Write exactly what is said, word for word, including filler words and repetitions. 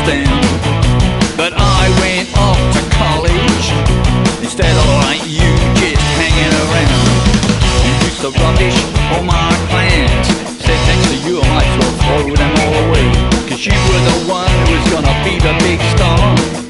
understand. But I went off to college instead of like you just hanging around. You used to rubbish all my plans. Said thanks to you I might as well throw them all away, 'cause you were the one who was gonna be the big star.